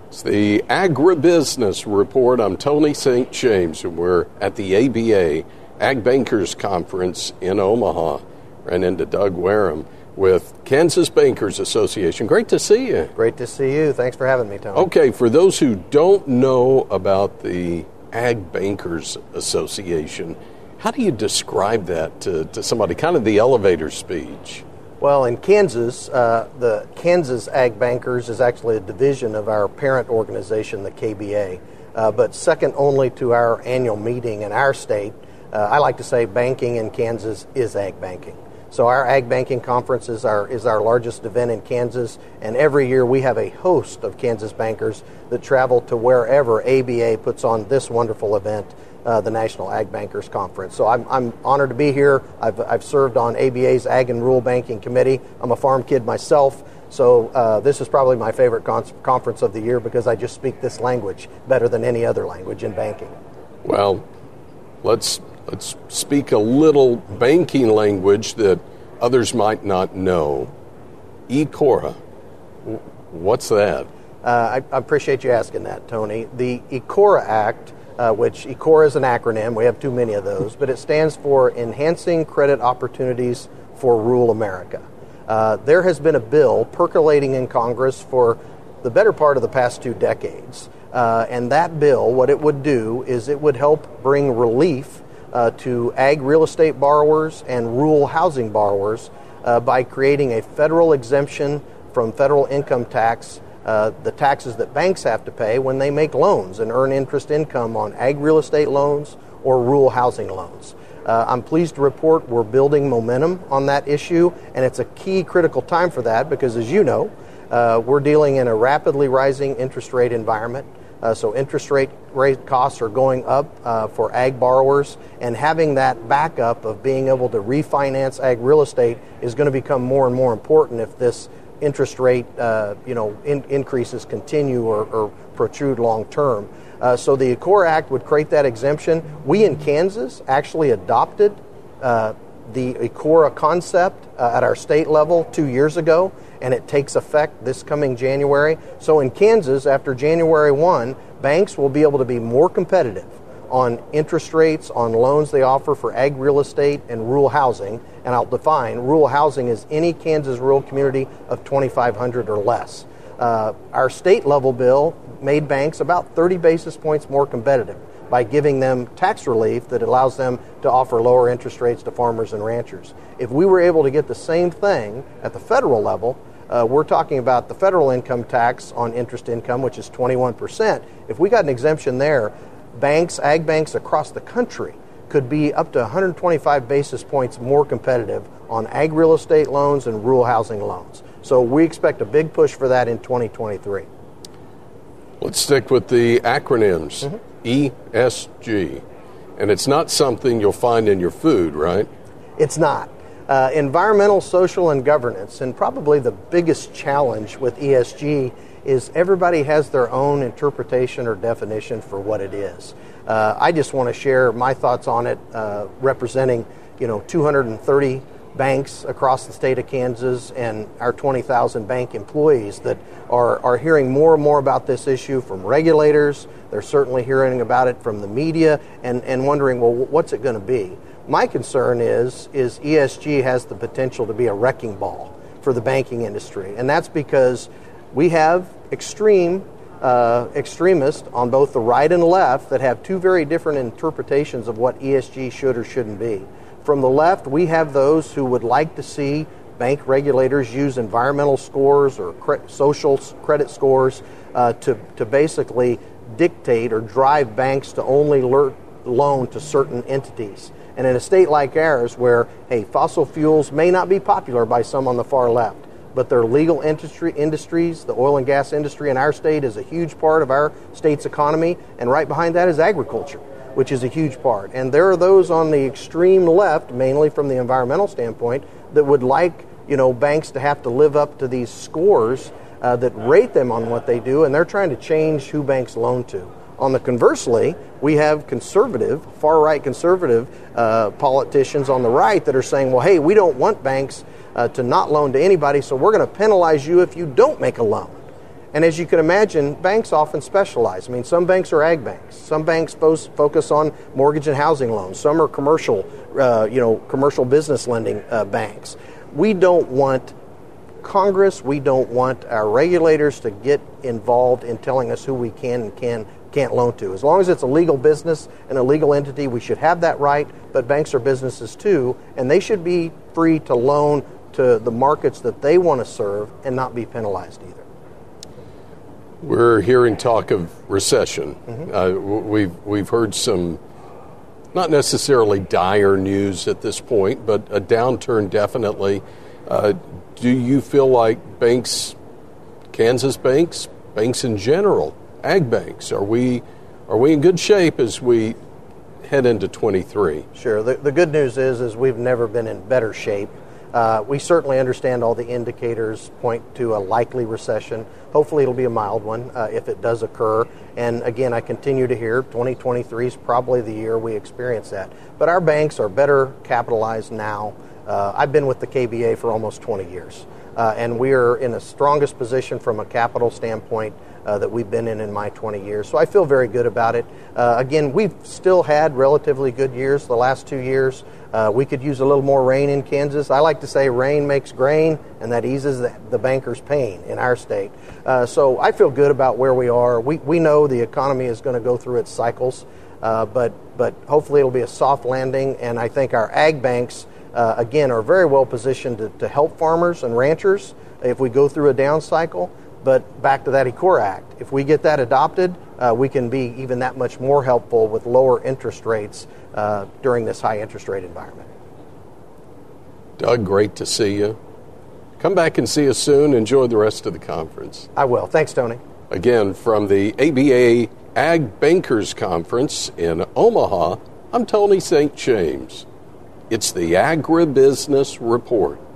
It's the Agribusiness Report. I'm Tony St. James, and we're at the ABA, Ag Bankers Conference in Omaha. Ran into Doug Wareham with Kansas Bankers Association. Great to see you. Great to see you. Thanks for having me, Tony. Okay, for those who don't know about the Ag Bankers Association, how do you describe that to somebody, kind of the elevator speech? Well, in Kansas, the Kansas Ag Bankers is actually a division of our parent organization, the KBA, but second only to our annual meeting in our state. I like to say banking in Kansas is ag banking. So our Ag Banking Conference is our largest event in Kansas, and every year we have a host of Kansas bankers that travel to wherever ABA puts on this wonderful event, the National Ag Bankers Conference. So I'm honored to be here. I've served on ABA's Ag and Rural Banking Committee. I'm a farm kid myself, so this is probably my favorite conference of the year because I just speak this language better than any other language in banking. Well, let's speak a little banking language that others might not know. ECORA, what's that? I appreciate you asking that, Tony. The ECORA Act, which ECORA is an acronym, we have too many of those, but it stands for Enhancing Credit Opportunities for Rural America. There has been a bill percolating in Congress for the better part of the past 2 decades, and that bill, what it would do is it would help bring relief to ag real estate borrowers and rural housing borrowers by creating a federal exemption from federal income tax, the taxes that banks have to pay when they make loans and earn interest income on ag real estate loans or rural housing loans. I'm pleased to report we're building momentum on that issue, and it's a key critical time for that because, as you know, we're dealing in a rapidly rising interest rate environment. So interest rate costs are going up for ag borrowers, and having that backup of being able to refinance ag real estate is going to become more and more important if this interest rate increases continue or protrude long term. So the ECORA Act would create that exemption. We in Kansas actually adopted the ECORA concept at our state level 2 years ago, and it takes effect this coming January. So in Kansas, after January 1, banks will be able to be more competitive on interest rates, on loans they offer for ag real estate and rural housing. And I'll define, rural housing is any Kansas rural community of 2,500 or less. Our state level bill made banks about 30 basis points more competitive by giving them tax relief that allows them to offer lower interest rates to farmers and ranchers. If we were able to get the same thing at the federal level, we're talking about the federal income tax on interest income, which is 21%. If we got an exemption there, banks, ag banks across the country could be up to 125 basis points more competitive on ag real estate loans and rural housing loans. So we expect a big push for that in 2023. Let's stick with the acronyms, ESG. And it's not something you'll find in your food, right? It's not. Environmental, social, and governance, and probably the biggest challenge with ESG is everybody has their own interpretation or definition for what it is. I just want to share my thoughts on it, representing 230 banks across the state of Kansas and our 20,000 bank employees that are hearing more and more about this issue from regulators. They're certainly hearing about it from the media and wondering, well, what's it going to be? My concern is ESG has the potential to be a wrecking ball for the banking industry, and that's because we have extremists on both the right and left that have two very different interpretations of what ESG should or shouldn't be. From the left, we have those who would like to see bank regulators use environmental scores or social credit scores to basically dictate or drive banks to only loan to certain entities. And in a state like ours where, fossil fuels may not be popular by some on the far left, but they're legal industries, the oil and gas industry in our state is a huge part of our state's economy, and right behind that is agriculture, which is a huge part. And there are those on the extreme left, mainly from the environmental standpoint, that would like, banks to have to live up to these scores that rate them on what they do, and they're trying to change who banks loan to. On the conversely, we have far-right conservative politicians on the right that are saying, well, hey, we don't want banks to not loan to anybody, so we're going to penalize you if you don't make a loan. And as you can imagine, banks often specialize. I mean, some banks are ag banks. Some banks focus on mortgage and housing loans. Some are commercial, commercial business lending banks. We don't want Congress, we don't want our regulators to get involved in telling us who we can and can't loan to. As long as it's a legal business and a legal entity, we should have that right, but banks are businesses too, and they should be free to loan to the markets that they want to serve and not be penalized either. We're hearing talk of recession. We've heard some, not necessarily dire news at this point, but a downturn definitely. Do you feel like banks, Kansas banks, banks in general, ag banks, are we in good shape as we head into 23? Sure. The good news is we've never been in better shape. We certainly understand all the indicators point to a likely recession. Hopefully it'll be a mild one if it does occur. And again, I continue to hear 2023 is probably the year we experience that. But our banks are better capitalized now. I've been with the KBA for almost 20 years. And we are in the strongest position from a capital standpoint that we've been in my 20 years. So I feel very good about it. Again, we've still had relatively good years the last 2 years. We could use a little more rain in Kansas. I like to say rain makes grain, and that eases the banker's pain in our state. So I feel good about where we are. We know the economy is going to go through its cycles, but hopefully it'll be a soft landing, and I think our ag banks, again, are very well positioned to help farmers and ranchers if we go through a down cycle. But back to that ECORA Act, if we get that adopted, we can be even that much more helpful with lower interest rates during this high interest rate environment. Doug, great to see you. Come back and see us soon. Enjoy the rest of the conference. I will. Thanks, Tony. Again, from the ABA Ag Bankers Conference in Omaha, I'm Tony St. James. It's the Agribusiness Report.